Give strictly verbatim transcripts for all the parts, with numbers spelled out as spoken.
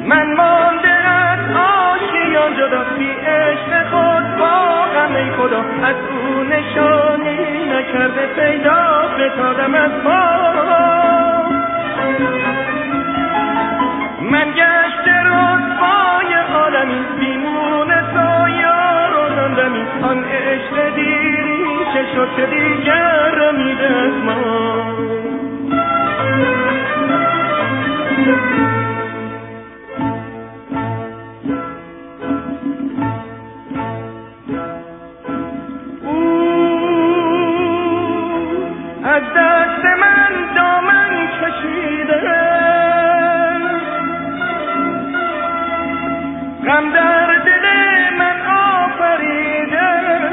من مانده از آشیان جدا بی عشق خود با غم ای خدا از او نشانی نکرده پیدا فتادم از ما من گشت رسوای عالمی بیمون سایار و نندمی آن عشق دیری چه شد که دیگر رمیده از ما از دست من دامن کشیده غم در دل من آفریده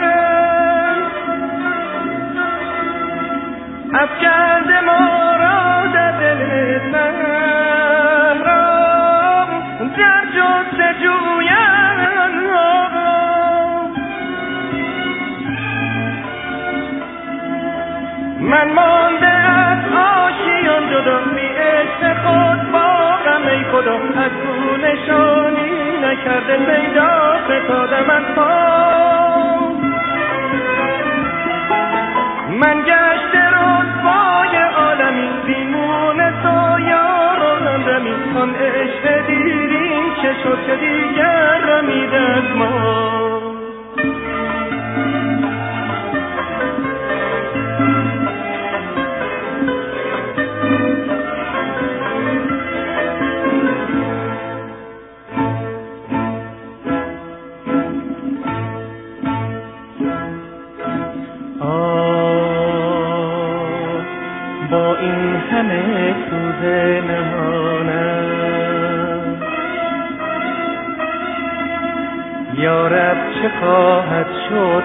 افکنده ما را در دل صحرا در جستجویم من مانده از آشیان جدا بی عشق خود با غم ای خدا از او نشانی نکرده پیدا فتادم از پا من گشت رسوای عالمی بیمون سایار و نندمی آن عشق دیرین چه شد که دیگر رمیده از ما با این همه سوز نهانم یا رب چه خواهد شد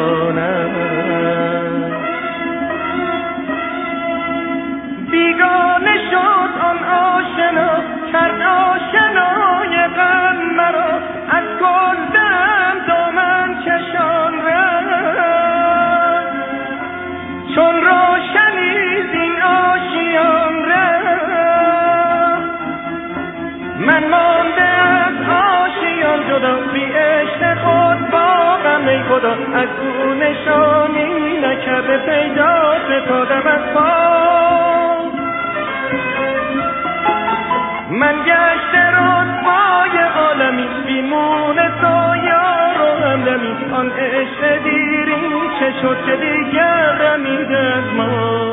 ندانم بیگانه شد آن آشنا کرد آشنای غم مرا از گل دم دامن کشان رفت چون روشنی زین آشیان رفت من مانده از آشیان جدا بی عشق خود با غم ای خدا از او نشانی نکرده پیدا فتادم از پا من گشت رسوای عالمی بیمون سایار و همدمی آن عشق دیرین چه شد که دیگر رمیده از ما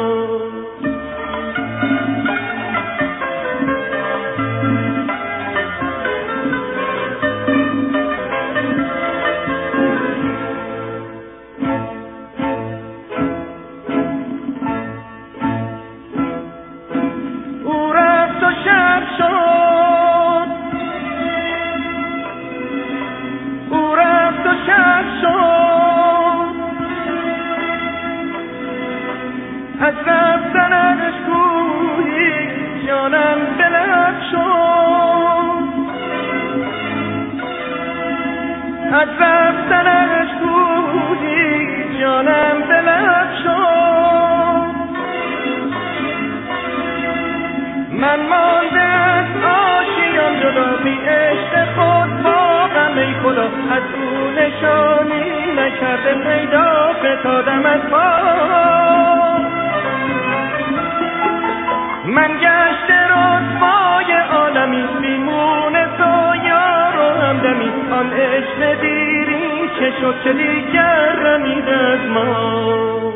از رفتنش گویی جانم دلت شد از رفتنش گویی جانم دلت شد من مانده از آشیان جدا بی عشق خود با غم ای خدا از او نشانی نکرده پیدا فتادم از پا من گشت رسوای عالمی بیمون سایار و همدمی آن عشق دیری چه شد که دیگر رمیده از ما